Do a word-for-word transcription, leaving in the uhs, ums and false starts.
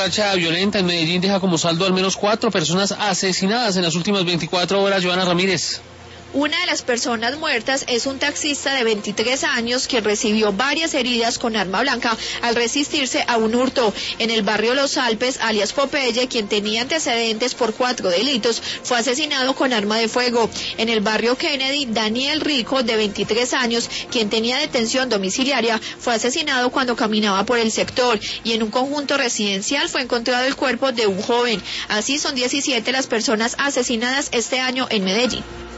racha violenta en Medellín deja como saldo al menos cuatro personas asesinadas en las últimas veinticuatro horas. Joana Ramírez. Una de las personas muertas es un taxista de veintitrés años quien recibió varias heridas con arma blanca al resistirse a un hurto. En el barrio Los Alpes, alias Popeye, quien tenía antecedentes por cuatro delitos, fue asesinado con arma de fuego. En el barrio Kennedy, Daniel Rico, de veintitrés años, quien tenía detención domiciliaria, fue asesinado cuando caminaba por el sector. Y en un conjunto residencial fue encontrado el cuerpo de un joven. Así son diecisiete las personas asesinadas este año en Medellín.